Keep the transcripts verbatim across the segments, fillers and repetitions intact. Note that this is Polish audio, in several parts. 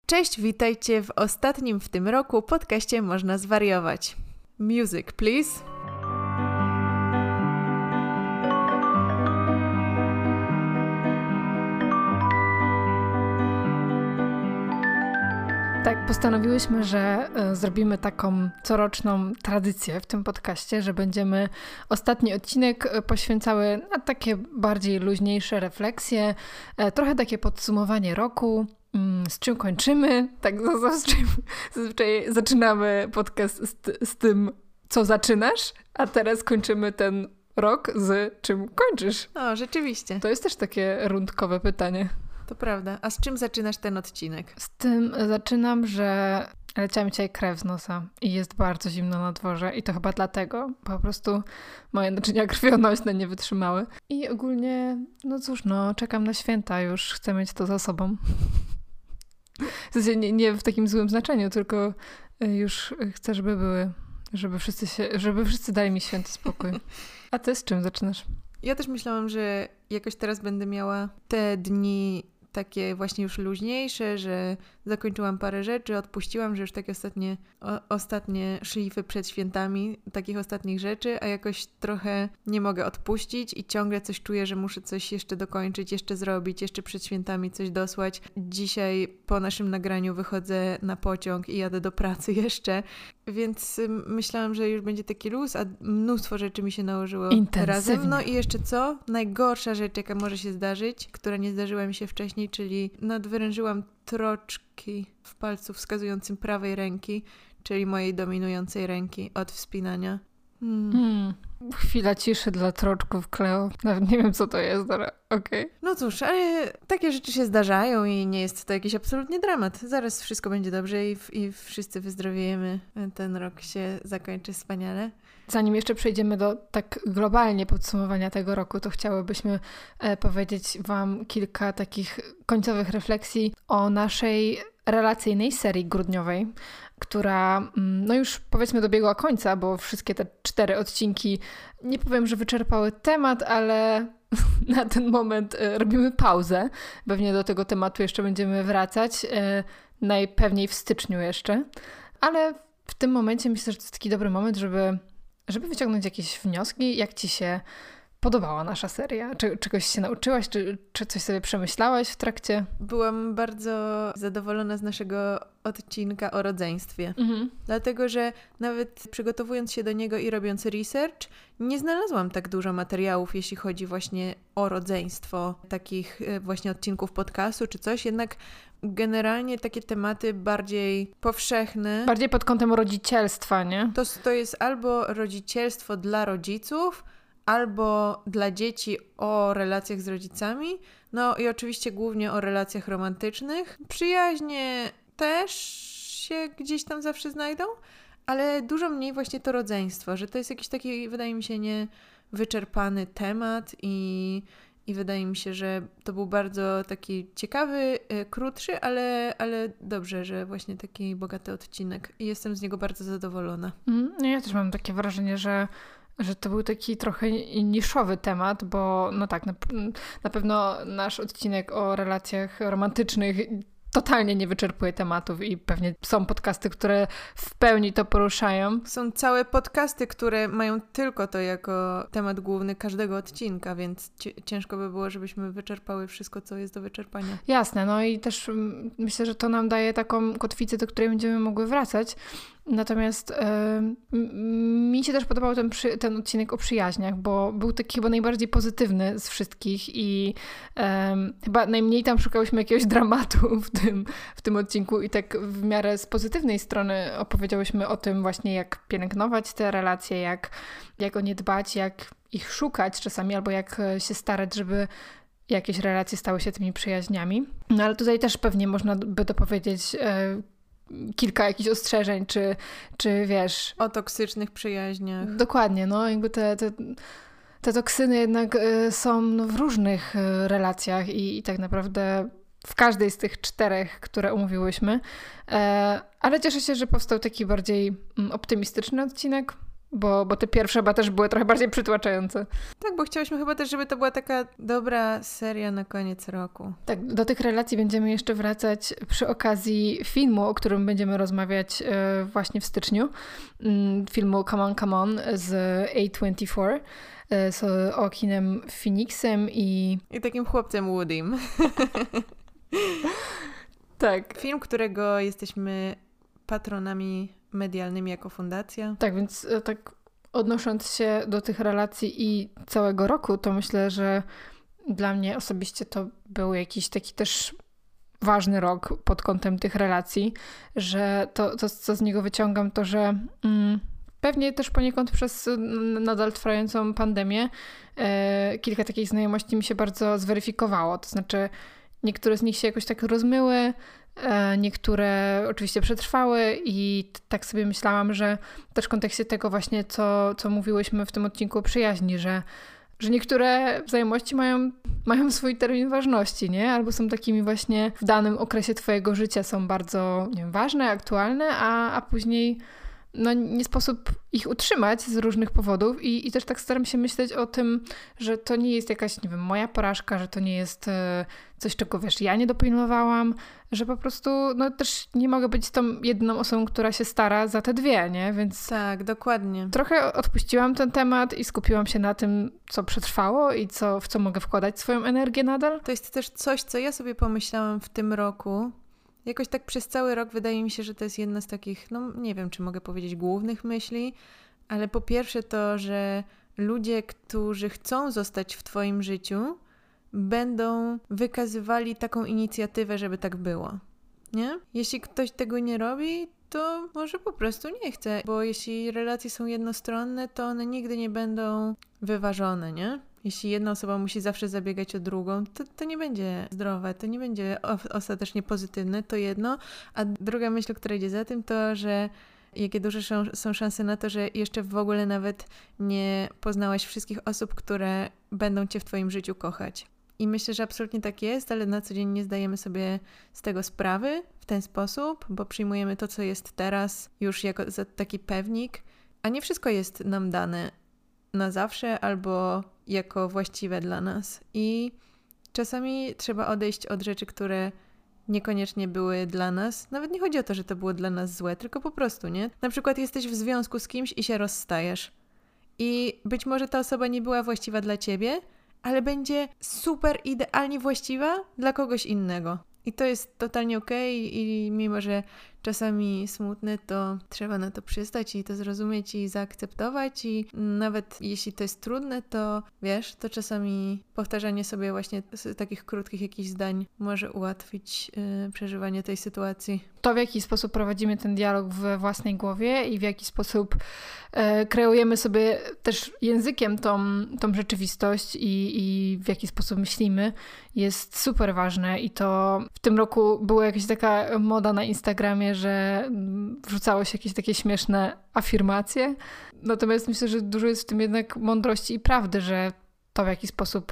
Cześć, witajcie w ostatnim w tym roku podcaście Można Zwariować. Music, please. Tak, postanowiłyśmy, że y, zrobimy taką coroczną tradycję w tym podcaście, że będziemy ostatni odcinek poświęcały na takie bardziej luźniejsze refleksje, y, trochę takie podsumowanie roku, y, z czym kończymy. Tak zazwyczaj, zazwyczaj zaczynamy podcast z, z tym, co zaczynasz, a teraz kończymy ten rok z czym kończysz. O, rzeczywiście. To jest też takie rundkowe pytanie. To prawda. A z czym zaczynasz ten odcinek? Z tym zaczynam, że leciała mi dzisiaj krew z nosa i jest bardzo zimno na dworze i to chyba dlatego. Po prostu moje naczynia krwionośne nie wytrzymały. I ogólnie, no cóż, no czekam na święta już, chcę mieć to za sobą. W sensie nie, nie w takim złym znaczeniu, tylko już chcę, żeby były, żeby wszyscy, się, żeby wszyscy dali mi święty spokój. A ty z czym zaczynasz? Ja też myślałam, że jakoś teraz będę miała te dni takie właśnie już luźniejsze, że zakończyłam parę rzeczy, odpuściłam, że już takie ostatnie, o, ostatnie szlify przed świętami, takich ostatnich rzeczy, a jakoś trochę nie mogę odpuścić i ciągle coś czuję, że muszę coś jeszcze dokończyć, jeszcze zrobić, jeszcze przed świętami coś dosłać. Dzisiaj po naszym nagraniu wychodzę na pociąg i jadę do pracy jeszcze, więc myślałam, że już będzie taki luz, a mnóstwo rzeczy mi się nałożyło razem. No i jeszcze co? Najgorsza rzecz, jaka może się zdarzyć, która nie zdarzyła mi się wcześniej, czyli nadwyrężyłam troczki w palcu wskazującym prawej ręki, czyli mojej dominującej ręki od wspinania. Hmm. Hmm. Chwila ciszy dla troczków, Kleo. Nawet nie wiem, co to jest, ale okej. Okay. No cóż, ale takie rzeczy się zdarzają i nie jest to jakiś absolutnie dramat. Zaraz wszystko będzie dobrze i, i wszyscy wyzdrowiejemy. Ten rok się zakończy wspaniale. Zanim jeszcze przejdziemy do tak globalnie podsumowania tego roku, to chciałybyśmy e, powiedzieć Wam kilka takich końcowych refleksji o naszej relacyjnej serii grudniowej, która no już powiedzmy dobiegła końca, bo wszystkie te cztery odcinki, nie powiem, że wyczerpały temat, ale na ten moment e, robimy pauzę. Pewnie do tego tematu jeszcze będziemy wracać, e, najpewniej w styczniu jeszcze, ale w tym momencie myślę, że to jest taki dobry moment, żeby żeby wyciągnąć jakieś wnioski, jak Ci się podobała nasza seria? Czy czegoś się nauczyłaś? Czy, czy coś sobie przemyślałaś w trakcie? Byłam bardzo zadowolona z naszego odcinka o rodzeństwie. Mhm. Dlatego, że nawet przygotowując się do niego i robiąc research, nie znalazłam tak dużo materiałów, jeśli chodzi właśnie o rodzeństwo, takich właśnie odcinków podcastu czy coś. Jednak generalnie takie tematy bardziej powszechne. Bardziej pod kątem rodzicielstwa, nie? To, to jest albo rodzicielstwo dla rodziców, albo dla dzieci o relacjach z rodzicami, no i oczywiście głównie o relacjach romantycznych. Przyjaźnie też się gdzieś tam zawsze znajdą, ale dużo mniej właśnie to rodzeństwo, że to jest jakiś taki, wydaje mi się, niewyczerpany temat i, i wydaje mi się, że to był bardzo taki ciekawy, krótszy, ale, ale dobrze, że właśnie taki bogaty odcinek i jestem z niego bardzo zadowolona. Mm, ja też mam takie wrażenie, że że to był taki trochę niszowy temat, bo no tak, na, na pewno nasz odcinek o relacjach romantycznych totalnie nie wyczerpuje tematów i pewnie są podcasty, które w pełni to poruszają. Są całe podcasty, które mają tylko to jako temat główny każdego odcinka, więc ciężko by było, żebyśmy wyczerpały wszystko, co jest do wyczerpania. Jasne, no i też myślę, że to nam daje taką kotwicę, do której będziemy mogły wracać. Natomiast yy, mi się też podobał ten, przy, ten odcinek o przyjaźniach, bo był taki chyba najbardziej pozytywny z wszystkich i yy, chyba najmniej tam szukałyśmy jakiegoś dramatu w tym, w tym odcinku i tak w miarę z pozytywnej strony opowiedziałyśmy o tym właśnie, jak pielęgnować te relacje, jak, jak o nie dbać, jak ich szukać czasami albo jak się starać, żeby jakieś relacje stały się tymi przyjaźniami. No ale tutaj też pewnie można by dopowiedzieć yy, kilka jakichś ostrzeżeń, czy, czy wiesz... O toksycznych przyjaźniach. Dokładnie, no jakby te, te, te toksyny jednak y, są no, w różnych y, relacjach i, i tak naprawdę w każdej z tych czterech, które omówiłyśmy. E, ale cieszę się, że powstał taki bardziej mm, optymistyczny odcinek, Bo, bo te pierwsze chyba też były trochę bardziej przytłaczające. Tak, bo chciałyśmy chyba też, żeby to była taka dobra seria na koniec roku. Tak, do tych relacji będziemy jeszcze wracać przy okazji filmu, o którym będziemy rozmawiać e, właśnie w styczniu. Mm, filmu Come On, Come On z A dwadzieścia cztery e, z Joaquinem Phoenixem i... I takim chłopcem Woodym. Tak. Film, którego jesteśmy patronami medialnymi jako fundacja. Tak, więc e, tak odnosząc się do tych relacji i całego roku, to myślę, że dla mnie osobiście to był jakiś taki też ważny rok pod kątem tych relacji, że to, to co z niego wyciągam, to że mm, pewnie też poniekąd przez nadal trwającą pandemię e, kilka takich znajomości mi się bardzo zweryfikowało. To znaczy niektóre z nich się jakoś tak rozmyły, niektóre oczywiście przetrwały i tak sobie myślałam, że też w kontekście tego właśnie, co, co mówiłyśmy w tym odcinku o przyjaźni, że, że niektóre wzajemności mają, mają swój termin ważności, nie? Albo są takimi właśnie w danym okresie twojego życia są bardzo, nie wiem, ważne, aktualne, a, a później no, nie sposób ich utrzymać z różnych powodów i, i też tak staram się myśleć o tym, że to nie jest jakaś, nie wiem, moja porażka, że to nie jest e, coś, czego, wiesz, ja nie dopilnowałam, że po prostu, no też nie mogę być tą jedną osobą, która się stara za te dwie, nie? Więc tak, dokładnie. Trochę odpuściłam ten temat i skupiłam się na tym, co przetrwało i co, w co mogę wkładać swoją energię nadal. To jest też coś, co ja sobie pomyślałam w tym roku. Jakoś tak przez cały rok wydaje mi się, że to jest jedna z takich, no nie wiem, czy mogę powiedzieć głównych myśli, ale po pierwsze to, że ludzie, którzy chcą zostać w twoim życiu, będą wykazywali taką inicjatywę, żeby tak było, nie? Jeśli ktoś tego nie robi, to może po prostu nie chce, bo jeśli relacje są jednostronne, to one nigdy nie będą wyważone, nie? Jeśli jedna osoba musi zawsze zabiegać o drugą, to, to nie będzie zdrowe, to nie będzie o, ostatecznie pozytywne, to jedno. A druga myśl, która idzie za tym, to, że jakie duże są, są szanse na to, że jeszcze w ogóle nawet nie poznałaś wszystkich osób, które będą cię w twoim życiu kochać. I myślę, że absolutnie tak jest, ale na co dzień nie zdajemy sobie z tego sprawy w ten sposób, bo przyjmujemy to, co jest teraz już jako za taki pewnik, a nie wszystko jest nam dane na zawsze albo jako właściwe dla nas. I czasami trzeba odejść od rzeczy, które niekoniecznie były dla nas. Nawet nie chodzi o to, że to było dla nas złe, tylko po prostu, nie? Na przykład jesteś w związku z kimś i się rozstajesz. I być może ta osoba nie była właściwa dla ciebie, ale będzie super idealnie właściwa dla kogoś innego. I to jest totalnie okej i mimo, że czasami smutne, to trzeba na to przystać i to zrozumieć i zaakceptować i nawet jeśli to jest trudne, to wiesz, to czasami powtarzanie sobie właśnie takich krótkich jakichś zdań może ułatwić yy, przeżywanie tej sytuacji. To, w jaki sposób prowadzimy ten dialog we własnej głowie i w jaki sposób e, kreujemy sobie też językiem tą, tą rzeczywistość i, i w jaki sposób myślimy, jest super ważne i to w tym roku była jakaś taka moda na Instagramie, że wrzucało się jakieś takie śmieszne afirmacje. Natomiast myślę, że dużo jest w tym jednak mądrości i prawdy, że to, w jaki sposób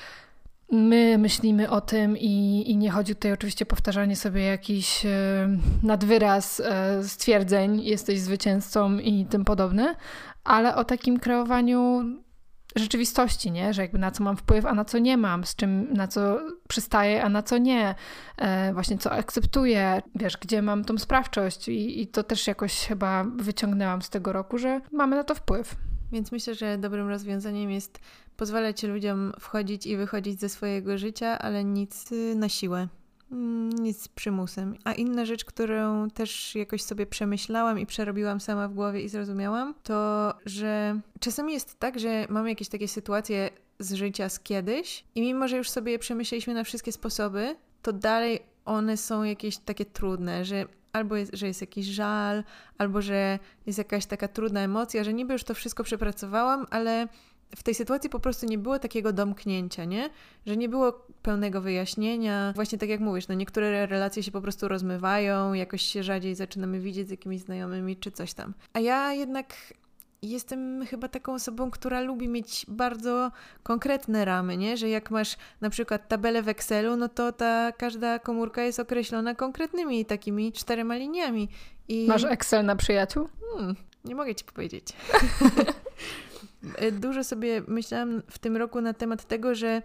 my myślimy o tym i, i nie chodzi tutaj oczywiście o powtarzanie sobie jakiś e, nadwyraz e, stwierdzeń, jesteś zwycięzcą i tym podobne, ale o takim kreowaniu rzeczywistości, nie? Że jakby na co mam wpływ, a na co nie mam, z czym, na co przystaję, a na co nie, e, właśnie co akceptuję, wiesz, gdzie mam tą sprawczość i, i to też jakoś chyba wyciągnęłam z tego roku, że mamy na to wpływ. Więc myślę, że dobrym rozwiązaniem jest pozwalać ludziom wchodzić i wychodzić ze swojego życia, ale nic na siłę. Nic z przymusem. A inna rzecz, którą też jakoś sobie przemyślałam i przerobiłam sama w głowie i zrozumiałam, to, że czasami jest tak, że mamy jakieś takie sytuacje z życia z kiedyś i mimo, że już sobie je przemyśleliśmy na wszystkie sposoby, to dalej one są jakieś takie trudne, że albo jest, że jest jakiś żal, albo że jest jakaś taka trudna emocja, że niby już to wszystko przepracowałam, ale w tej sytuacji po prostu nie było takiego domknięcia, nie? Że nie było pełnego wyjaśnienia. Właśnie tak jak mówisz, no niektóre relacje się po prostu rozmywają, jakoś się rzadziej zaczynamy widzieć z jakimiś znajomymi czy coś tam. A ja jednak jestem chyba taką osobą, która lubi mieć bardzo konkretne ramy, nie? Że jak masz na przykład tabelę w Excelu, no to ta każda komórka jest określona konkretnymi takimi czterema liniami. I... Masz Excel na przyjaciół? Hmm. Nie mogę ci powiedzieć. Dużo sobie myślałam w tym roku na temat tego, że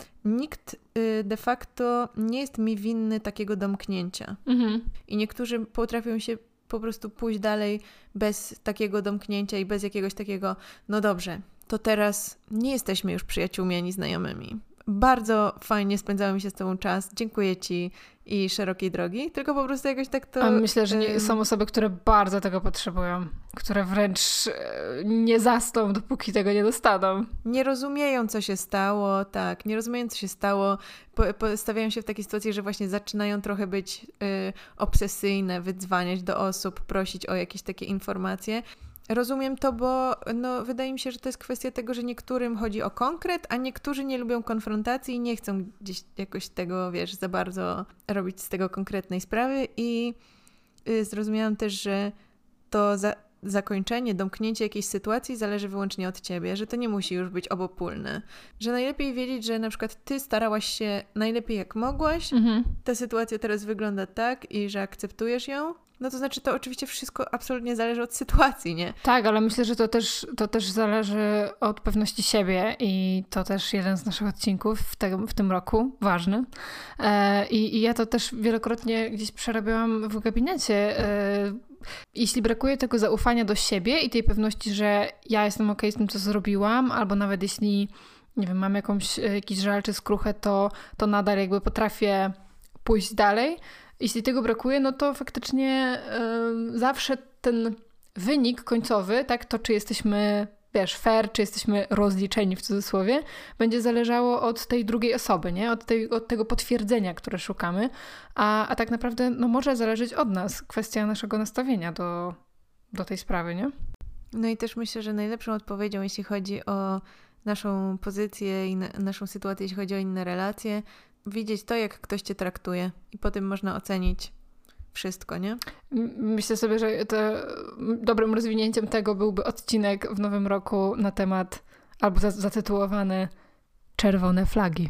nikt de facto nie jest mi winny takiego domknięcia. Mhm. I niektórzy potrafią się po prostu pójść dalej bez takiego domknięcia i bez jakiegoś takiego, no dobrze, to teraz nie jesteśmy już przyjaciółmi ani znajomymi. Bardzo fajnie spędzało mi się z tobą czas. Dziękuję ci i szerokiej drogi. Tylko po prostu jakoś tak to... A myślę, że nie, są osoby, które bardzo tego potrzebują. Które wręcz nie zasną, dopóki tego nie dostaną. Nie rozumieją, co się stało. Tak, nie rozumieją, co się stało. Po, po, stawiają się w takiej sytuacji, że właśnie zaczynają trochę być y, obsesyjne, wydzwaniać do osób, prosić o jakieś takie informacje. Rozumiem to, bo no, wydaje mi się, że to jest kwestia tego, że niektórym chodzi o konkret, a niektórzy nie lubią konfrontacji i nie chcą gdzieś jakoś tego, wiesz, za bardzo robić z tego konkretnej sprawy i y, zrozumiałam też, że to za, zakończenie, domknięcie jakiejś sytuacji zależy wyłącznie od ciebie, że to nie musi już być obopólne, że najlepiej wiedzieć, że na przykład ty starałaś się najlepiej jak mogłaś, mhm. ta sytuacja teraz wygląda tak i że akceptujesz ją. No to znaczy, to oczywiście wszystko absolutnie zależy od sytuacji, nie? Tak, ale myślę, że to też, to też zależy od pewności siebie i to też jeden z naszych odcinków w, te, w tym roku, ważny. E, i, I ja to też wielokrotnie gdzieś przerabiałam w gabinecie. E, jeśli brakuje tego zaufania do siebie i tej pewności, że ja jestem okej z tym, co zrobiłam, albo nawet jeśli, nie wiem, mam jakąś, jakiś żal czy skruchę, to, to nadal jakby potrafię pójść dalej. Jeśli tego brakuje, no to faktycznie yy, zawsze ten wynik końcowy, tak, to czy jesteśmy, wiesz, fair, czy jesteśmy rozliczeni w cudzysłowie, będzie zależało od tej drugiej osoby, nie? Od, tej, od tego potwierdzenia, które szukamy, a, a tak naprawdę no, może zależeć od nas kwestia naszego nastawienia do, do tej sprawy, nie? No i też myślę, że najlepszą odpowiedzią, jeśli chodzi o naszą pozycję i na, naszą sytuację, jeśli chodzi o inne relacje, widzieć to, jak ktoś cię traktuje i potem można ocenić wszystko, nie? Myślę sobie, że to dobrym rozwinięciem tego byłby odcinek w nowym roku na temat, albo zatytułowany Czerwone flagi.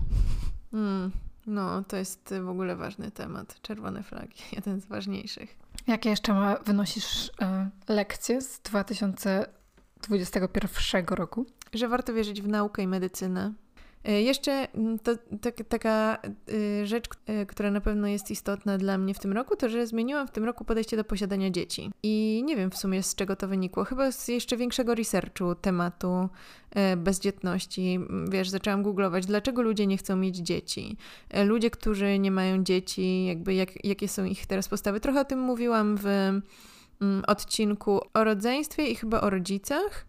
Mm, no, to jest w ogóle ważny temat. Czerwone flagi, jeden z ważniejszych. Jakie jeszcze ma, wynosisz e, lekcje z dwa tysiące dwudziestego pierwszego roku? Że warto wierzyć w naukę i medycynę. Jeszcze to, tak, taka y, rzecz, y, która na pewno jest istotna dla mnie w tym roku, to że zmieniłam w tym roku podejście do posiadania dzieci. I nie wiem w sumie z czego to wynikło. Chyba z jeszcze większego researchu tematu y, bezdzietności. Wiesz, zaczęłam googlować, dlaczego ludzie nie chcą mieć dzieci. Y, ludzie, którzy nie mają dzieci, jakby jak, jakie są ich teraz postawy. Trochę o tym mówiłam w y, odcinku o rodzeństwie i chyba o rodzicach.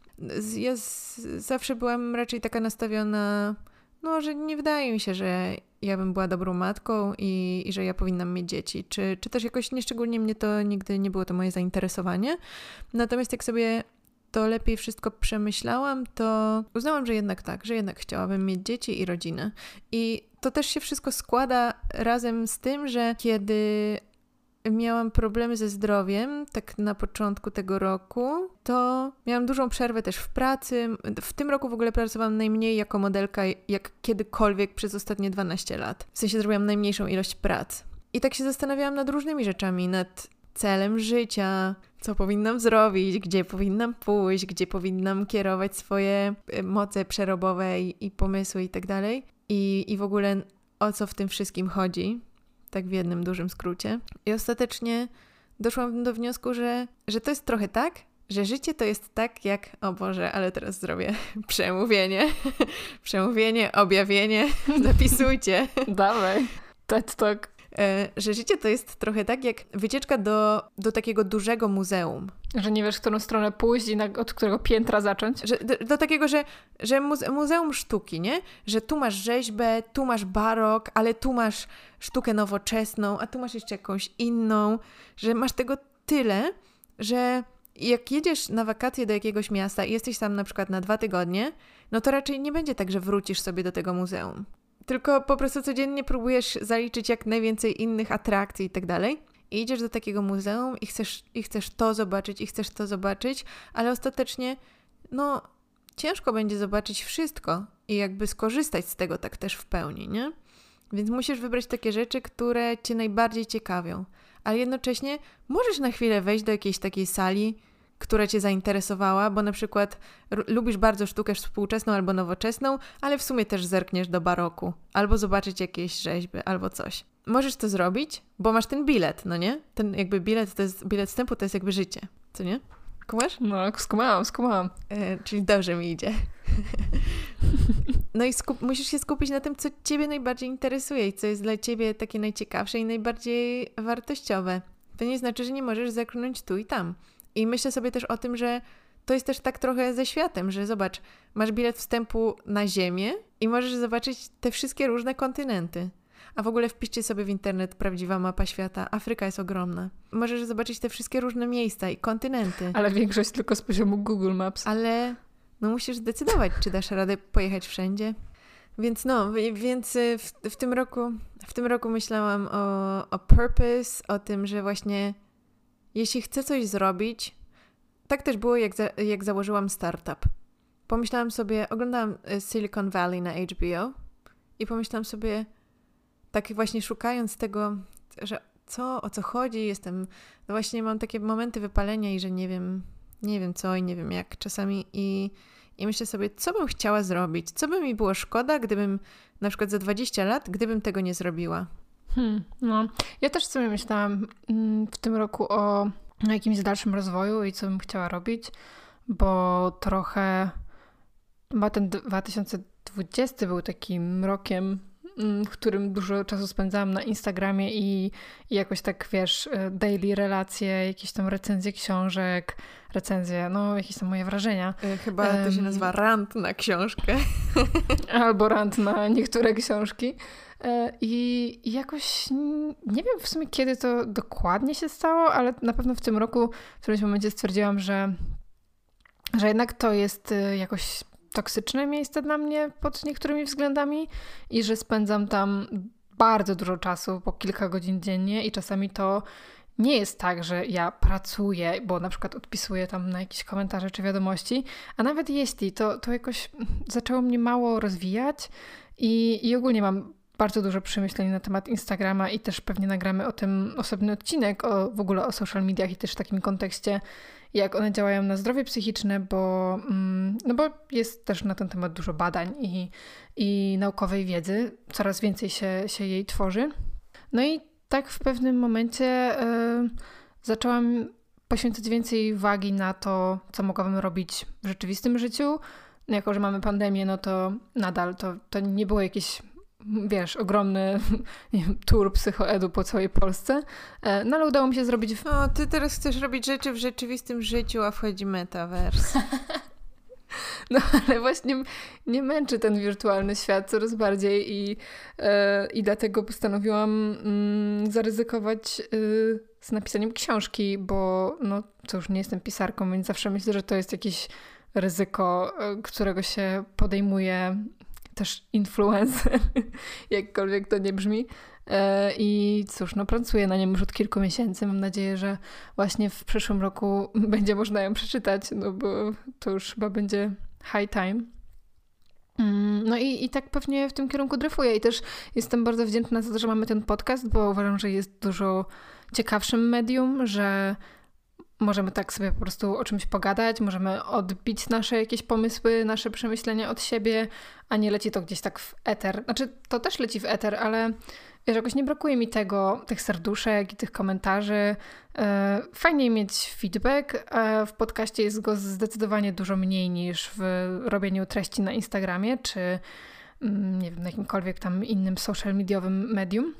Ja z, zawsze byłam raczej taka nastawiona, no, że nie wydaje mi się, że ja bym była dobrą matką i, i że ja powinnam mieć dzieci. Czy, czy też jakoś nieszczególnie mnie to nigdy nie było to moje zainteresowanie. Natomiast jak sobie to lepiej wszystko przemyślałam, to uznałam, że jednak tak, że jednak chciałabym mieć dzieci i rodzinę. I to też się wszystko składa razem z tym, że kiedy miałam problemy ze zdrowiem, tak na początku tego roku, to miałam dużą przerwę też w pracy. W tym roku w ogóle pracowałam najmniej jako modelka jak kiedykolwiek przez ostatnie dwanaście lat. W sensie zrobiłam najmniejszą ilość prac. I tak się zastanawiałam nad różnymi rzeczami, nad celem życia, co powinnam zrobić, gdzie powinnam pójść, gdzie powinnam kierować swoje moce przerobowe i, i pomysły i tak dalej. I, i w ogóle o co w tym wszystkim chodzi. Tak w jednym dużym skrócie. I ostatecznie doszłam do wniosku, że, że to jest trochę tak, że życie to jest tak jak... O Boże, ale teraz zrobię przemówienie. Przemówienie, objawienie. Zapisujcie. Dawaj. TED Talk. E, że życie to jest trochę tak jak wycieczka do, do takiego dużego muzeum. Że nie wiesz, w którą stronę pójść i na, od którego piętra zacząć? Że, do, do takiego, że, że muze- muzeum sztuki, nie? Że tu masz rzeźbę, tu masz barok, ale tu masz sztukę nowoczesną, a tu masz jeszcze jakąś inną. Że masz tego tyle, że jak jedziesz na wakacje do jakiegoś miasta i jesteś tam na przykład na dwa tygodnie, no to raczej nie będzie tak, że wrócisz sobie do tego muzeum. Tylko po prostu codziennie próbujesz zaliczyć jak najwięcej innych atrakcji i tak dalej. I idziesz do takiego muzeum i chcesz, i chcesz to zobaczyć, i chcesz to zobaczyć, ale ostatecznie, no, ciężko będzie zobaczyć wszystko i jakby skorzystać z tego tak też w pełni, nie? Więc musisz wybrać takie rzeczy, które cię najbardziej ciekawią. Ale jednocześnie możesz na chwilę wejść do jakiejś takiej sali, która cię zainteresowała, bo na przykład r- lubisz bardzo sztukę współczesną albo nowoczesną, ale w sumie też zerkniesz do baroku, albo zobaczyć jakieś rzeźby, albo coś. Możesz to zrobić, bo masz ten bilet, no nie? Ten jakby bilet, to jest, bilet wstępu to jest jakby życie, co nie? Kumasz? No, skumałam, skumałam. E, czyli dobrze mi idzie. No i skup- musisz się skupić na tym, co ciebie najbardziej interesuje i co jest dla ciebie takie najciekawsze i najbardziej wartościowe. To nie znaczy, że nie możesz zerknąć tu i tam. I myślę sobie też o tym, że to jest też tak trochę ze światem, że zobacz, masz bilet wstępu na Ziemię i możesz zobaczyć te wszystkie różne kontynenty. A w ogóle wpiszcie sobie w internet prawdziwa mapa świata. Afryka jest ogromna. Możesz zobaczyć te wszystkie różne miejsca i kontynenty. Ale większość tylko z poziomu Google Maps. Ale no musisz zdecydować, czy dasz radę pojechać wszędzie. Więc no, więc w, w tym roku w tym roku myślałam o, o purpose, o tym, że właśnie jeśli chcę coś zrobić, tak też było jak, za, jak założyłam startup. Pomyślałam sobie, oglądałam Silicon Valley na H B O i pomyślałam sobie, tak właśnie szukając tego, że co, o co chodzi, jestem, no właśnie mam takie momenty wypalenia i że nie wiem, nie wiem co i nie wiem jak czasami i, i myślę sobie, co bym chciała zrobić, co by mi było szkoda, gdybym na przykład za dwadzieścia lat, gdybym tego nie zrobiła. Hmm, no, ja też sobie myślałam mm, w tym roku o jakimś dalszym rozwoju i co bym chciała robić, bo trochę, bo ten dwa tysiące dwudziesty był takim rokiem, w którym dużo czasu spędzałam na Instagramie i, i jakoś tak, wiesz, daily relacje, jakieś tam recenzje książek, recenzje, no jakieś tam moje wrażenia. Chyba to się nazywa rant na książkę. Albo rant na niektóre książki. I jakoś nie wiem w sumie kiedy to dokładnie się stało, ale na pewno w tym roku w którymś momencie stwierdziłam, że, że jednak to jest jakoś toksyczne miejsce dla mnie pod niektórymi względami i że spędzam tam bardzo dużo czasu, po kilka godzin dziennie i czasami to nie jest tak, że ja pracuję, bo na przykład odpisuję tam na jakieś komentarze czy wiadomości, a nawet jeśli, to, to jakoś zaczęło mnie mało rozwijać i, i ogólnie mam bardzo dużo przemyśleń na temat Instagrama i też pewnie nagramy o tym osobny odcinek, o, w ogóle o social mediach i też w takim kontekście, jak one działają na zdrowie psychiczne, bo, no bo jest też na ten temat dużo badań i, i naukowej wiedzy. Coraz więcej się, się jej tworzy. No i tak w pewnym momencie y, zaczęłam poświęcać więcej uwagi na to, co mogłabym robić w rzeczywistym życiu. No jako, że mamy pandemię, no to nadal to, to nie było jakieś, wiesz, ogromny nie wiem, tour psychoedu po całej Polsce. No ale udało mi się zrobić... W... O, ty teraz chcesz robić rzeczy w rzeczywistym życiu, a wchodzi metaverse. No ale właśnie mnie męczy ten wirtualny świat coraz bardziej i, e, i dlatego postanowiłam mm, zaryzykować y, z napisaniem książki, bo no to już nie jestem pisarką, więc zawsze myślę, że to jest jakieś ryzyko, którego się podejmuje też influencer, jakkolwiek to nie brzmi. I cóż, no pracuję na nim już od kilku miesięcy. Mam nadzieję, że właśnie w przyszłym roku będzie można ją przeczytać, no bo to już chyba będzie high time. No i, i tak pewnie w tym kierunku dryfuję i też jestem bardzo wdzięczna za to, że mamy ten podcast, bo uważam, że jest dużo ciekawszym medium, że możemy tak sobie po prostu o czymś pogadać, możemy odbić nasze jakieś pomysły, nasze przemyślenia od siebie, a nie leci to gdzieś tak w eter. Znaczy, to też leci w eter, ale wiesz, jakoś nie brakuje mi tego, tych serduszek i tych komentarzy. Fajnie mieć feedback. W podcaście jest go zdecydowanie dużo mniej niż w robieniu treści na Instagramie, czy nie wiem, na jakimkolwiek tam innym social mediowym medium.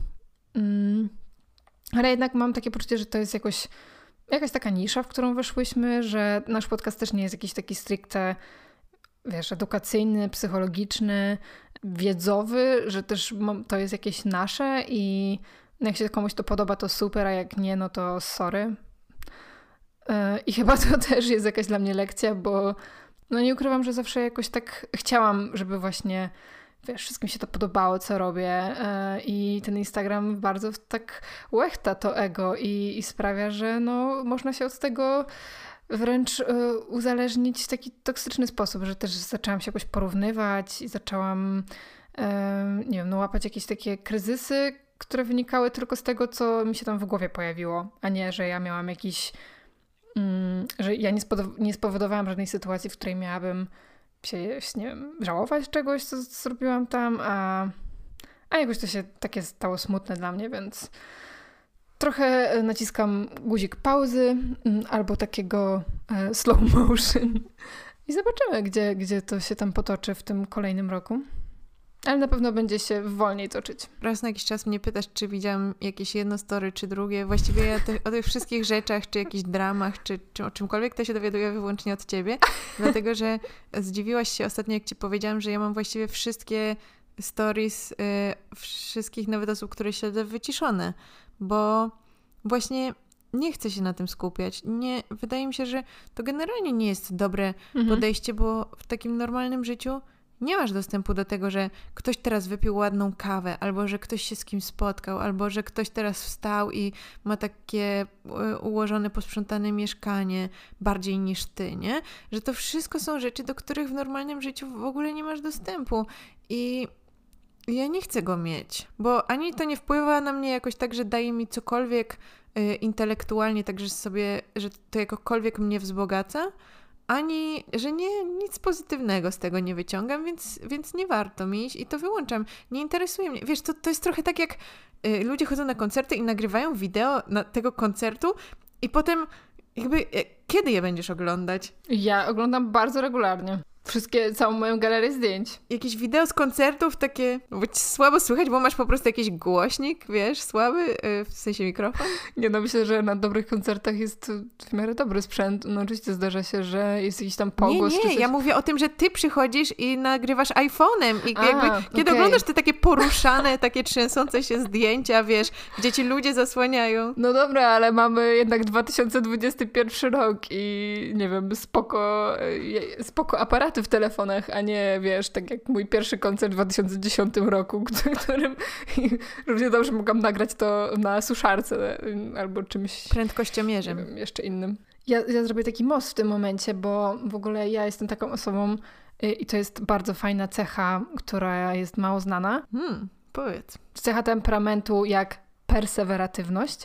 Ale jednak mam takie poczucie, że to jest jakoś jakaś taka nisza, w którą weszłyśmy, że nasz podcast też nie jest jakiś taki stricte, wiesz, edukacyjny, psychologiczny, wiedzowy, że też to jest jakieś nasze i jak się komuś to podoba, to super, a jak nie, no to sorry. I chyba to też jest jakaś dla mnie lekcja, bo no nie ukrywam, że zawsze jakoś tak chciałam, żeby właśnie wiesz, wszystkim się to podobało, co robię i ten Instagram bardzo tak łechta to ego i, i sprawia, że no, można się od tego wręcz uzależnić w taki toksyczny sposób, że też zaczęłam się jakoś porównywać i zaczęłam nie wiem, no, łapać jakieś takie kryzysy, które wynikały tylko z tego, co mi się tam w głowie pojawiło, a nie, że ja miałam jakiś mm, że ja nie, spodob- nie spowodowałam żadnej sytuacji, w której miałabym się, nie wiem, żałować czegoś, co zrobiłam tam, a, a jakoś to się takie stało smutne dla mnie, więc trochę naciskam guzik pauzy albo takiego e, slow motion i zobaczymy, gdzie, gdzie to się tam potoczy w tym kolejnym roku. Ale na pewno będzie się wolniej toczyć. Raz na jakiś czas mnie pytasz, czy widziałam jakieś jedno story, czy drugie. Właściwie ja te, o tych wszystkich rzeczach, czy jakichś dramach, czy, czy o czymkolwiek, to się dowiaduję wyłącznie od ciebie. Dlatego, że zdziwiłaś się ostatnio, jak ci powiedziałam, że ja mam właściwie wszystkie stories y, wszystkich nawet osób, które śledzę, wyciszone. Bo właśnie nie chcę się na tym skupiać. Nie, wydaje mi się, że to generalnie nie jest dobre mhm. podejście, bo w takim normalnym życiu nie masz dostępu do tego, że ktoś teraz wypił ładną kawę, albo że ktoś się z kimś spotkał, albo że ktoś teraz wstał i ma takie ułożone, posprzątane mieszkanie bardziej niż ty, nie? Że to wszystko są rzeczy, do których w normalnym życiu w ogóle nie masz dostępu. I ja nie chcę go mieć, bo ani to nie wpływa na mnie jakoś tak, że daje mi cokolwiek y, intelektualnie, tak, że sobie, że to jakokolwiek mnie wzbogaca, ani, że nie, nic pozytywnego z tego nie wyciągam, więc, więc nie warto mi iść i to wyłączam. Nie interesuje mnie. Wiesz, to, to jest trochę tak, jak y, ludzie chodzą na koncerty i nagrywają wideo na tego koncertu i potem jakby, y, kiedy je będziesz oglądać? Ja oglądam bardzo regularnie. Wszystkie, całą moją galerię zdjęć. Jakieś wideo z koncertów takie, bo ci słabo słychać, bo masz po prostu jakiś głośnik, wiesz, słaby, yy, w sensie mikrofon. Nie no, myślę, że na dobrych koncertach jest w miarę dobry sprzęt. No oczywiście zdarza się, że jest jakiś tam pogłos. Nie, nie, czy coś... ja mówię o tym, że ty przychodzisz i nagrywasz iPhone'em i A, jakby, kiedy okay. oglądasz te takie poruszane, takie trzęsące się zdjęcia, wiesz, gdzie ci ludzie zasłaniają. No dobra, ale mamy jednak dwa tysiące dwudziesty pierwszy rok i nie wiem, spoko, spoko aparaty w telefonach, a nie, wiesz, tak jak mój pierwszy koncert w dwa tysiące dziesiątym roku, którym równie dobrze mogłam nagrać to na suszarce albo czymś... Prędkościomierzem. Nie wiem, jeszcze innym. Ja, ja zrobię taki most w tym momencie, bo w ogóle ja jestem taką osobą i to jest bardzo fajna cecha, która jest mało znana. Hmm, powiedz. Cecha temperamentu jak perseweratywność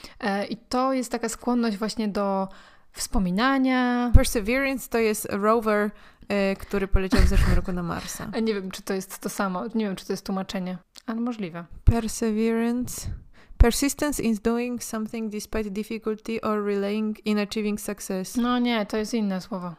i to jest taka skłonność właśnie do wspominania. Perseverance to jest rower, y, który poleciał w zeszłym roku na Marsa. A nie wiem, czy to jest to samo. Nie wiem, czy to jest tłumaczenie, ale możliwe. Perseverance. Persistence in doing something despite difficulty or relying in achieving success. No nie, to jest inne słowo.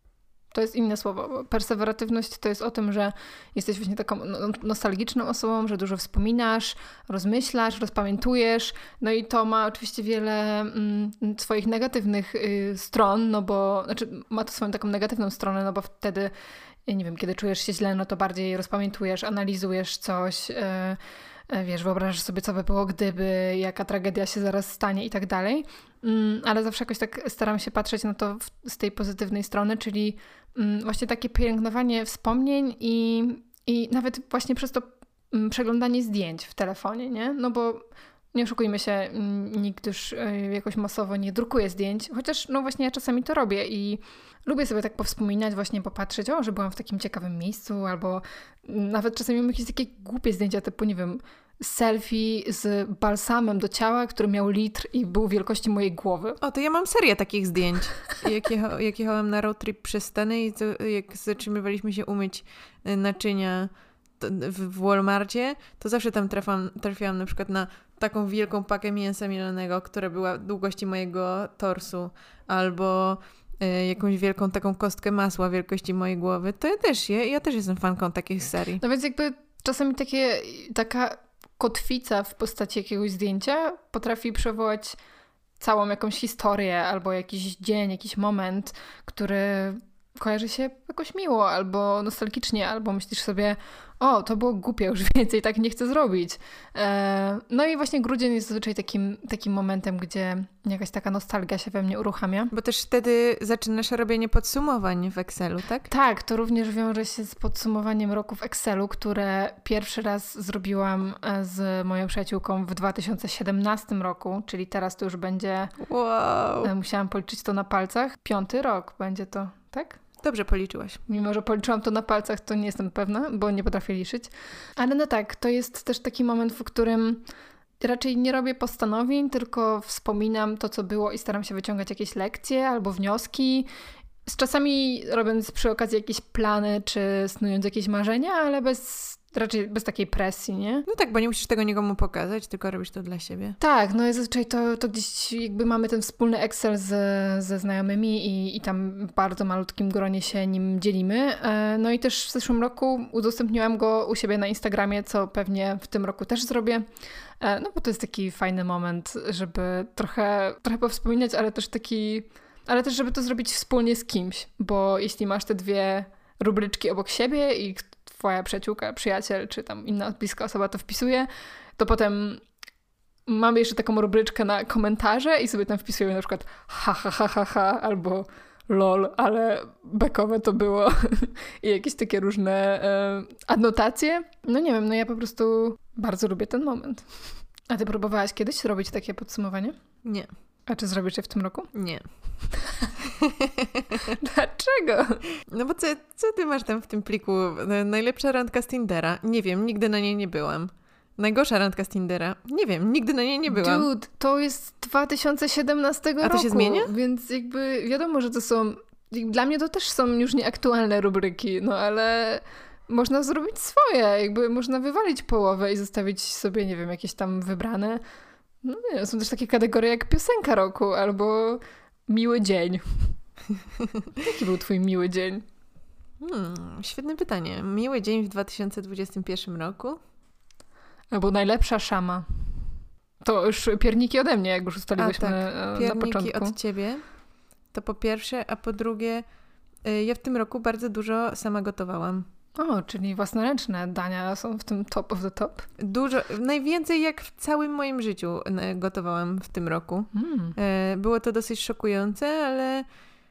To jest inne słowo. Perseweratywność to jest o tym, że jesteś właśnie taką nostalgiczną osobą, że dużo wspominasz, rozmyślasz, rozpamiętujesz. No i to ma oczywiście wiele mm, swoich negatywnych y, stron, no bo, znaczy ma to swoją taką negatywną stronę, no bo wtedy, nie wiem, kiedy czujesz się źle, no to bardziej rozpamiętujesz, analizujesz coś, y, wiesz, wyobrażasz sobie, co by było gdyby, jaka tragedia się zaraz stanie i tak dalej. Ale zawsze jakoś tak staram się patrzeć na to z tej pozytywnej strony, czyli właśnie takie pielęgnowanie wspomnień i, i nawet właśnie przez to przeglądanie zdjęć w telefonie, nie? No bo nie oszukujmy się, nikt już jakoś masowo nie drukuje zdjęć, chociaż no właśnie ja czasami to robię i lubię sobie tak powspominać, właśnie popatrzeć, o, że byłam w takim ciekawym miejscu, albo nawet czasami mam jakieś takie głupie zdjęcia, typu, nie wiem, selfie z balsamem do ciała, który miał litr i był wielkości mojej głowy. O, to ja mam serię takich zdjęć. Jak, jecha, jak jechałam na road trip przez Stany i to, jak zatrzymywaliśmy się umyć naczynia w, w Walmarcie, to zawsze tam trafiłam, trafiłam na przykład na taką wielką pakę mięsa mielonego, która była długości mojego torsu, albo y, jakąś wielką taką kostkę masła wielkości mojej głowy. To ja też, ja, ja też jestem fanką takich serii. No więc jakby czasami takie, taka kotwica w postaci jakiegoś zdjęcia potrafi przywołać całą jakąś historię albo jakiś dzień, jakiś moment, który kojarzy się jakoś miło albo nostalgicznie, albo myślisz sobie, o, to było głupie, już więcej tak nie chcę zrobić. E, no i właśnie grudzień jest zazwyczaj takim, takim momentem, gdzie jakaś taka nostalgia się we mnie uruchamia. Bo też wtedy zaczynasz robienie podsumowań w Excelu, tak? Tak, to również wiąże się z podsumowaniem roku w Excelu, które pierwszy raz zrobiłam z moją przyjaciółką w dwa tysiące siedemnastym roku, czyli teraz to już będzie... Wow! Musiałam policzyć to na palcach. Piąty rok będzie to, tak? Dobrze policzyłaś. Mimo że policzyłam to na palcach, to nie jestem pewna, bo nie potrafię liczyć. Ale no tak, to jest też taki moment, w którym raczej nie robię postanowień, tylko wspominam to, co było i staram się wyciągać jakieś lekcje albo wnioski. Z czasami robiąc przy okazji jakieś plany, czy snując jakieś marzenia, ale bez, raczej bez takiej presji, nie? No tak, bo nie musisz tego nikomu pokazać, tylko robisz to dla siebie. Tak, no i zazwyczaj to, to gdzieś jakby mamy ten wspólny Excel z, ze znajomymi i, i tam w bardzo malutkim gronie się nim dzielimy. No i też w zeszłym roku udostępniłam go u siebie na Instagramie, co pewnie w tym roku też zrobię. No bo to jest taki fajny moment, żeby trochę, trochę powspominać, ale też taki... Ale też, żeby to zrobić wspólnie z kimś, bo jeśli masz te dwie rubryczki obok siebie i twoja przyjaciółka, przyjaciel, czy tam inna bliska osoba to wpisuje, to potem mamy jeszcze taką rubryczkę na komentarze i sobie tam wpisujemy na przykład ha, ha, ha, ha, ha, albo lol, ale bekowe to było i jakieś takie różne e, adnotacje. No nie wiem, no ja po prostu bardzo lubię ten moment. A ty próbowałaś kiedyś robić takie podsumowanie? Nie. A czy zrobisz je w tym roku? Nie. Dlaczego? No bo co, co ty masz tam w tym pliku? Najlepsza randka z Tindera? Nie wiem, nigdy na niej nie byłam. Najgorsza randka z Tindera? Nie wiem, nigdy na niej nie byłam. Dude, to jest dwa tysiące siedemnastego roku. A to się zmienia? Więc jakby wiadomo, że to są... Dla mnie to też są już nieaktualne rubryki, no ale... Można zrobić swoje, jakby można wywalić połowę i zostawić sobie, nie wiem, jakieś tam wybrane. No nie wiem, są też takie kategorie jak piosenka roku albo miły dzień. Jaki był twój miły dzień? Hmm, świetne pytanie. Miły dzień w dwa tysiące dwudziestym pierwszym roku? Albo najlepsza szama. To już pierniki ode mnie, jak już ustaliłyśmy a, tak. na początku. Pierniki od ciebie. To po pierwsze, a po drugie, ja w tym roku bardzo dużo sama gotowałam. O, czyli własnoręczne dania są w tym top of the top. Dużo, najwięcej jak w całym moim życiu gotowałam w tym roku. Mm. Było to dosyć szokujące, ale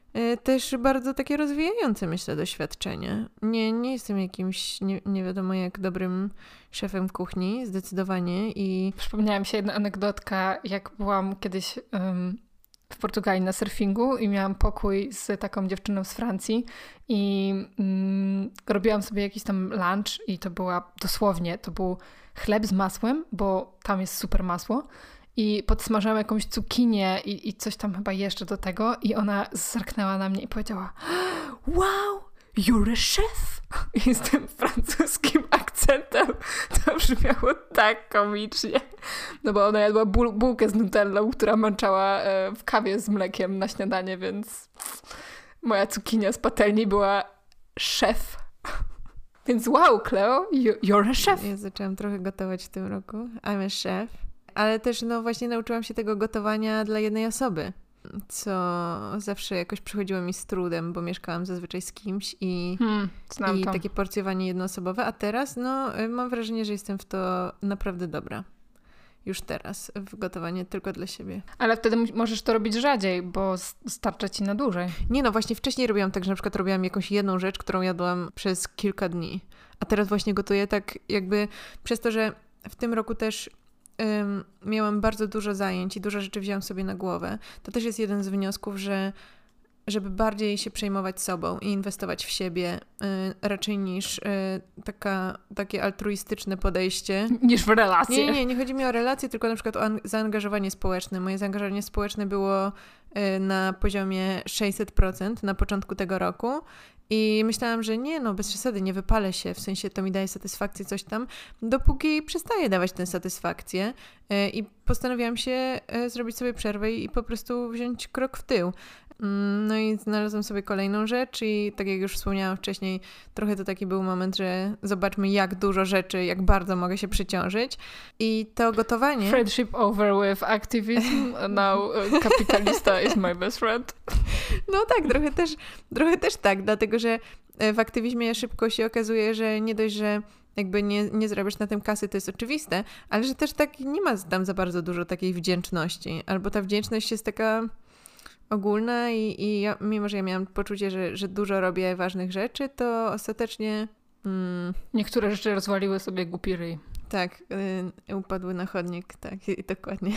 też bardzo takie rozwijające, myślę, doświadczenie. Nie, nie jestem jakimś, nie, nie wiadomo jak dobrym szefem kuchni, zdecydowanie. I przypomniała mi się jedna anegdotka, jak byłam kiedyś... Um... w Portugalii na surfingu i miałam pokój z taką dziewczyną z Francji i mm, robiłam sobie jakiś tam lunch i to była dosłownie, to był chleb z masłem, bo tam jest super masło i podsmażałam jakąś cukinię i, i coś tam chyba jeszcze do tego i ona zerknęła na mnie i powiedziała wow, you're a chef! I z tym francuskim akcentem to brzmiało tak komicznie. No bo ona jadła bu- bułkę z nutellą, która mączała e, w kawie z mlekiem na śniadanie, więc moja cukinia z patelni była szef. Więc wow, Cleo, you, you're a chef. Ja zaczęłam trochę gotować w tym roku. I'm a chef. Ale też no właśnie nauczyłam się tego gotowania dla jednej osoby. Co zawsze jakoś przychodziło mi z trudem, bo mieszkałam zazwyczaj z kimś i, hmm, i takie porcjowanie jednoosobowe, a teraz no mam wrażenie, że jestem w to naprawdę dobra. Już teraz, w gotowanie tylko dla siebie. Ale wtedy możesz to robić rzadziej, bo starcza ci na dłużej. Nie no, właśnie wcześniej robiłam tak, że na przykład robiłam jakąś jedną rzecz, którą jadłam przez kilka dni. A teraz właśnie gotuję tak jakby przez to, że w tym roku też Um, miałam bardzo dużo zajęć i dużo rzeczy wzięłam sobie na głowę. To też jest jeden z wniosków, że żeby bardziej się przejmować sobą i inwestować w siebie, y, raczej niż y, taka, takie altruistyczne podejście. Niż w relacje. Nie, nie, nie chodzi mi o relacje, tylko na przykład o an- zaangażowanie społeczne. Moje zaangażowanie społeczne było y, na poziomie sześćset procent na początku tego roku. I myślałam, że nie, no bez przesady, nie wypalę się, w sensie to mi daje satysfakcję, coś tam, dopóki przestaje dawać tę satysfakcję. Yy, I postanowiłam się yy, zrobić sobie przerwę i po prostu wziąć krok w tył. Yy, no i znalazłam sobie kolejną rzecz i tak jak już wspomniałam wcześniej, trochę to taki był moment, że zobaczmy jak dużo rzeczy, jak bardzo mogę się przyciążyć. I to gotowanie... Friendship over with activism, now kapitalista is my best friend. No tak, trochę też, trochę też tak, dlatego że w aktywizmie szybko się okazuje, że nie dość, że jakby nie, nie zarabiasz na tym kasy, to jest oczywiste, ale że też tak nie ma tam za bardzo dużo takiej wdzięczności, albo ta wdzięczność jest taka ogólna i, i ja, mimo, że ja miałam poczucie, że, że dużo robię ważnych rzeczy, to ostatecznie... Mm, niektóre rzeczy rozwaliły sobie głupi ryj. Tak, y, upadły na chodnik, tak, i, i dokładnie.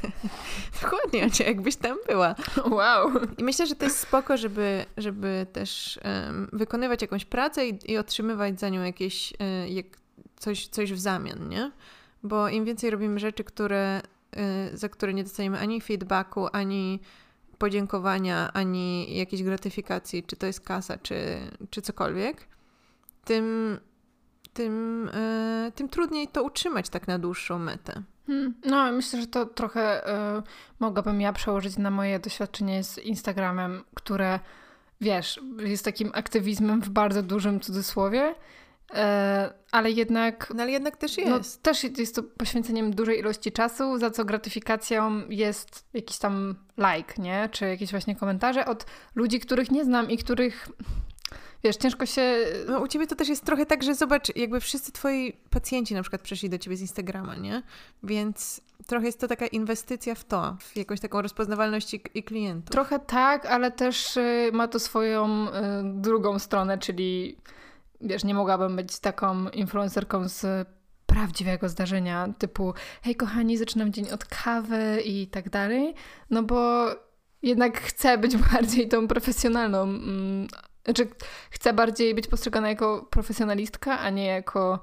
Dokładnie, Acia, jakbyś tam była. Wow. I myślę, że to jest spoko, żeby, żeby też um, wykonywać jakąś pracę i, i otrzymywać za nią jakieś, y, jak, coś, coś w zamian, nie? Bo im więcej robimy rzeczy, które, y, za które nie dostaniemy ani feedbacku, ani podziękowania, ani jakiejś gratyfikacji, czy to jest kasa, czy, czy cokolwiek, tym, tym, y, tym trudniej to utrzymać tak na dłuższą metę. Hmm. No, myślę, że to trochę y, mogłabym ja przełożyć na moje doświadczenie z Instagramem, które, wiesz, jest takim aktywizmem w bardzo dużym cudzysłowie, y, ale jednak... No ale jednak też jest. No, też jest to poświęceniem dużej ilości czasu, za co gratyfikacją jest jakiś tam like, nie? Czy jakieś właśnie komentarze od ludzi, których nie znam i których... Wiesz, ciężko się... No u ciebie to też jest trochę tak, że zobacz, jakby wszyscy twoi pacjenci na przykład przeszli do ciebie z Instagrama, nie? Więc trochę jest to taka inwestycja w to, w jakąś taką rozpoznawalność i, i klientów. Trochę tak, ale też y, ma to swoją y, drugą stronę, czyli wiesz, nie mogłabym być taką influencerką z prawdziwego zdarzenia, typu hej kochani, zaczynam dzień od kawy i tak dalej, no bo jednak chcę być bardziej tą profesjonalną... Mm, Znaczy, chcę bardziej być postrzegana jako profesjonalistka, a nie jako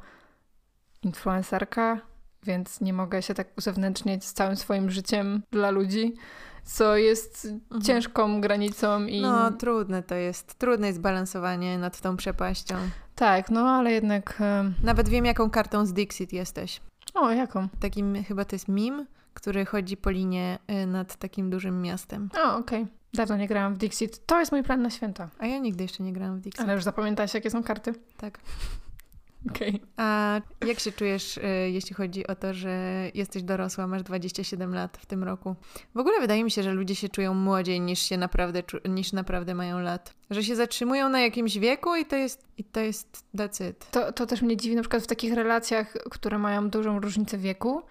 influencerka, więc nie mogę się tak uzewnętrzniać z całym swoim życiem dla ludzi, co jest mhm. ciężką granicą. I... No, trudne to jest. Trudne jest balansowanie nad tą przepaścią. Tak, no ale jednak... Um... Nawet wiem, jaką kartą z Dixit jesteś. O, jaką? Takim chyba to jest meme, który chodzi po linie nad takim dużym miastem. O, okej. Okay. Dawno nie grałam w Dixit. To jest mój plan na święta. A ja nigdy jeszcze nie grałam w Dixit. Ale już zapamiętałaś, jakie są karty? Tak. Okej. Okay. A jak się czujesz, y, jeśli chodzi o to, że jesteś dorosła, masz dwadzieścia siedem lat w tym roku? W ogóle wydaje mi się, że ludzie się czują młodziej niż się naprawdę, niż naprawdę mają lat. Że się zatrzymują na jakimś wieku i to jest, i to jest that's it. To, to też mnie dziwi na przykład w takich relacjach, które mają dużą różnicę wieku,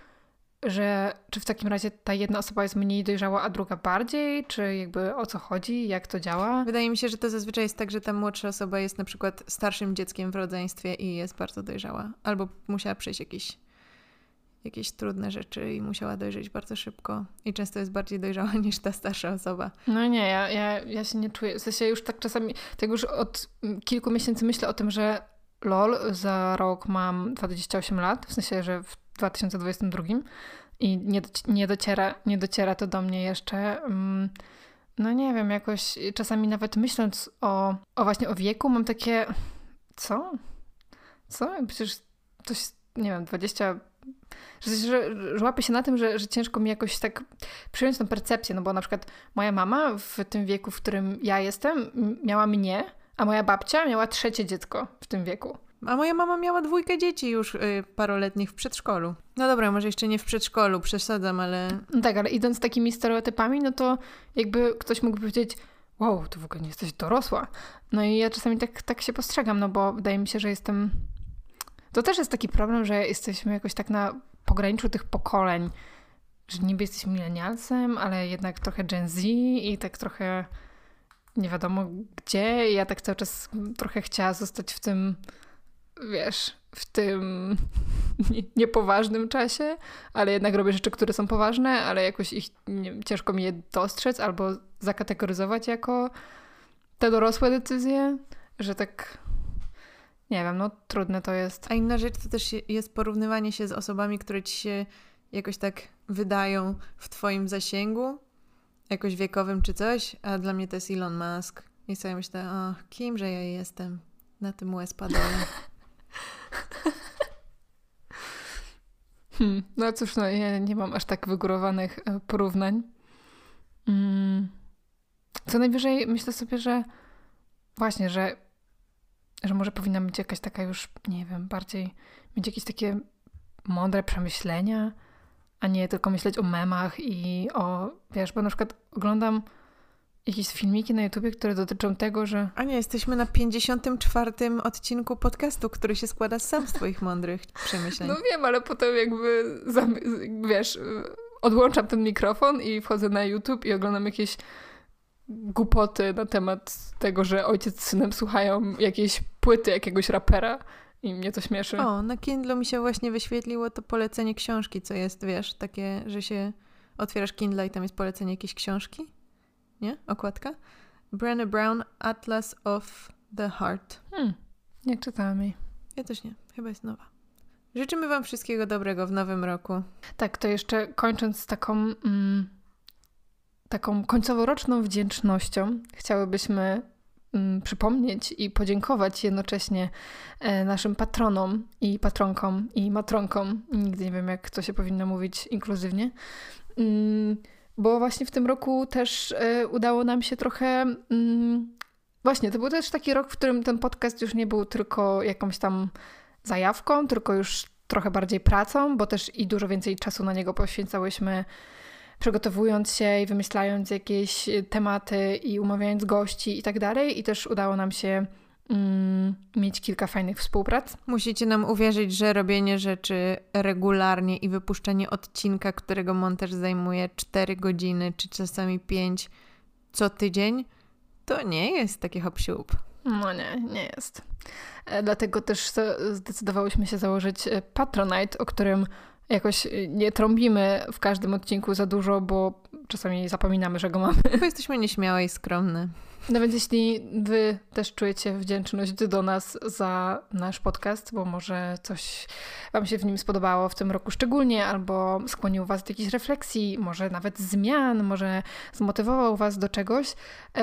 że czy w takim razie ta jedna osoba jest mniej dojrzała, a druga bardziej? Czy jakby o co chodzi? Jak to działa? Wydaje mi się, że to zazwyczaj jest tak, że ta młodsza osoba jest na przykład starszym dzieckiem w rodzeństwie i jest bardzo dojrzała. Albo musiała przejść jakieś, jakieś trudne rzeczy i musiała dojrzeć bardzo szybko. I często jest bardziej dojrzała niż ta starsza osoba. No nie, ja, ja, ja się nie czuję. W sensie już tak czasami, tak już od kilku miesięcy myślę o tym, że lol, za rok mam dwadzieścia osiem lat. W sensie, że w dwa tysiące dwudziestym drugim i nie, nie, dociera, nie dociera to do mnie jeszcze. No nie wiem, jakoś czasami nawet myśląc o, o właśnie o wieku, mam takie co? Co? Przecież to jest, nie wiem, dwadzieścia... Że, że, że łapię się na tym, że, że ciężko mi jakoś tak przyjąć tą percepcję, no bo na przykład moja mama w tym wieku, w którym ja jestem, miała mnie, a moja babcia miała trzecie dziecko w tym wieku. A moja mama miała dwójkę dzieci już y, paroletnich w przedszkolu. No dobra, może jeszcze nie w przedszkolu, przesadzam, ale... No tak, ale idąc takimi stereotypami, no to jakby ktoś mógł powiedzieć, wow, ty w ogóle nie jesteś dorosła. No i ja czasami tak, tak się postrzegam, no bo wydaje mi się, że jestem... To też jest taki problem, że jesteśmy jakoś tak na pograniczu tych pokoleń, że niby jesteś milenialsem, ale jednak trochę Gen Z i tak trochę nie wiadomo gdzie. I ja tak cały czas trochę chciała zostać w tym... wiesz, w tym nie, niepoważnym czasie, ale jednak robię rzeczy, które są poważne, ale jakoś ich nie, ciężko mi je dostrzec albo zakategoryzować jako te dorosłe decyzje, że tak nie wiem, no trudne to jest. A inna rzecz to też jest porównywanie się z osobami, które ci się jakoś tak wydają w twoim zasięgu, jakoś wiekowym czy coś, a dla mnie to jest Elon Musk. I sobie myślę, o, kimże ja jestem na tym U S padole. Hmm, no cóż, no ja nie mam aż tak wygórowanych porównań. Hmm. Co najwyżej myślę sobie, że właśnie, że, że może powinna być jakaś taka już, nie wiem, bardziej mieć jakieś takie mądre przemyślenia, a nie tylko myśleć o memach i o, wiesz, bo na przykład oglądam jakieś filmiki na YouTubie, które dotyczą tego, że... A nie, jesteśmy na pięćdziesiątym czwartym odcinku podcastu, który się składa sam z twoich mądrych przemyśleń. No wiem, ale potem jakby, wiesz, odłączam ten mikrofon i wchodzę na YouTube i oglądam jakieś głupoty na temat tego, że ojciec z synem słuchają jakiejś płyty jakiegoś rapera i mnie to śmieszy. O, na Kindle mi się właśnie wyświetliło to polecenie książki, co jest, wiesz, takie, że się otwierasz Kindle i tam jest polecenie jakiejś książki. Nie? Okładka? Brené Brown, Atlas of the Heart. Hmm, nie czytałam jej. Ja też nie. Chyba jest nowa. Życzymy Wam wszystkiego dobrego w nowym roku. Tak, to jeszcze kończąc z taką, mm, taką końcoworoczną wdzięcznością, chciałybyśmy mm, przypomnieć i podziękować jednocześnie e, naszym patronom i patronkom i matronkom. Nigdy nie wiem, jak to się powinno mówić inkluzywnie. Mm, bo właśnie w tym roku też e, udało nam się trochę... Mm, właśnie, to był też taki rok, w którym ten podcast już nie był tylko jakąś tam zajawką, tylko już trochę bardziej pracą, bo też i dużo więcej czasu na niego poświęcałyśmy, przygotowując się i wymyślając jakieś tematy i umawiając gości i tak dalej. I też udało nam się mm, mieć kilka fajnych współprac. Musicie nam uwierzyć, że robienie rzeczy regularnie i wypuszczanie odcinka, którego montaż zajmuje cztery godziny, czy czasami pięć co tydzień, to nie jest taki hop-siup. No nie, nie jest. E, dlatego też zdecydowałyśmy się założyć Patronite, o którym jakoś nie trąbimy w każdym odcinku za dużo, bo czasami zapominamy, że go mamy. Bo jesteśmy nieśmiałe i skromne. No więc jeśli wy też czujecie wdzięczność do nas za nasz podcast, bo może coś wam się w nim spodobało w tym roku szczególnie, albo skłonił was do jakiejś refleksji, może nawet zmian, może zmotywował was do czegoś,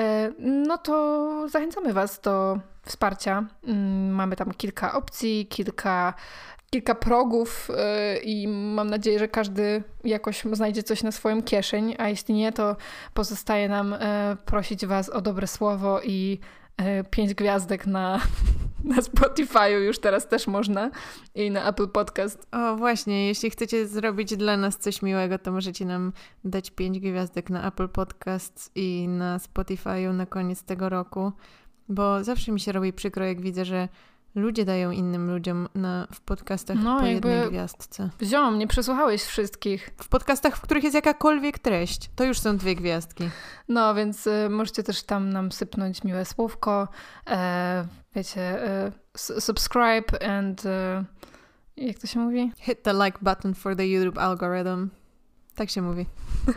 no to zachęcamy was do wsparcia. Mamy tam kilka opcji, kilka kilka progów yy, i mam nadzieję, że każdy jakoś znajdzie coś na swoją kieszeń, a jeśli nie, to pozostaje nam yy, prosić was o dobre słowo i yy, pięć gwiazdek na, na Spotify'u już teraz też można i na Apple Podcast. O właśnie, jeśli chcecie zrobić dla nas coś miłego, to możecie nam dać pięć gwiazdek na Apple Podcast i na Spotify'u na koniec tego roku, bo zawsze mi się robi przykro, jak widzę, że ludzie dają innym ludziom na, w podcastach no, po jednej gwiazdce. Ziom, nie przesłuchałeś wszystkich. W podcastach, w których jest jakakolwiek treść, to już są dwie gwiazdki. No, więc y, możecie też tam nam sypnąć miłe słówko. E, wiecie, e, subscribe and... E, jak to się mówi? Hit the like button for the YouTube algorithm. Tak się mówi.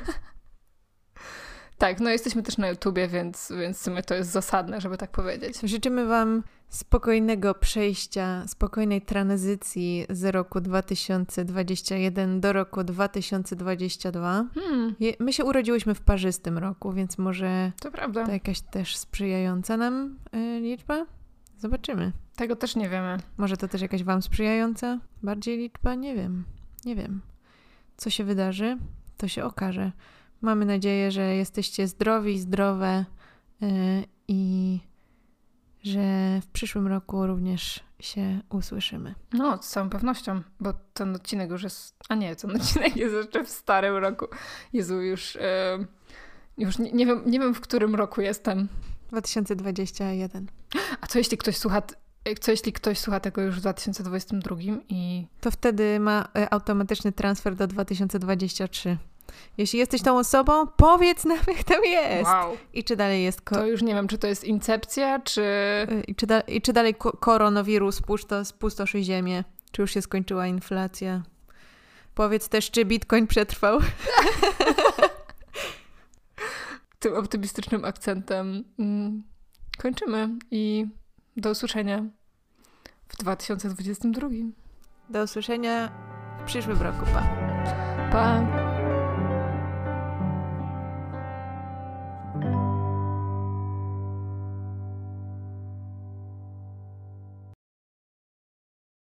Tak, no jesteśmy też na YouTubie, więc, więc w sumie to jest zasadne, żeby tak powiedzieć. Życzymy wam spokojnego przejścia, spokojnej tranzycji z roku dwa tysiące dwudziestego pierwszego do roku dwa tysiące dwudziestego drugiego. Hmm. My się urodziłyśmy w parzystym roku, więc może to prawda. To jakaś też sprzyjająca nam y, liczba? Zobaczymy. Tego też nie wiemy. Może to też jakaś wam sprzyjająca bardziej liczba? Nie wiem. Nie wiem. Co się wydarzy, to się okaże. Mamy nadzieję, że jesteście zdrowi, zdrowe yy, i że w przyszłym roku również się usłyszymy. No, z całą pewnością, bo ten odcinek już jest... A nie, ten odcinek jest jeszcze w starym roku. Jezu, już... Yy, już nie, nie, wiem, nie wiem, w którym roku jestem. dwa tysiące dwudziesty pierwszy. A co jeśli ktoś słucha... Co jeśli ktoś słucha tego już w dwa tysiące dwudziestym drugim i... To wtedy ma y, automatyczny transfer do dwa tysiące dwudziestego trzeciego. Jeśli jesteś tą osobą, powiedz nam, jak tam jest. Wow. I czy dalej jest... Ko- to już nie wiem, czy to jest incepcja, czy... I czy, da- i czy dalej ko- koronawirus pusto- spustoszy ziemię? Czy już się skończyła inflacja? Powiedz też, czy Bitcoin przetrwał? Tym optymistycznym akcentem mm, kończymy i do usłyszenia w dwa tysiące dwudziestym drugim. Do usłyszenia w przyszłym roku. Pa. Pa!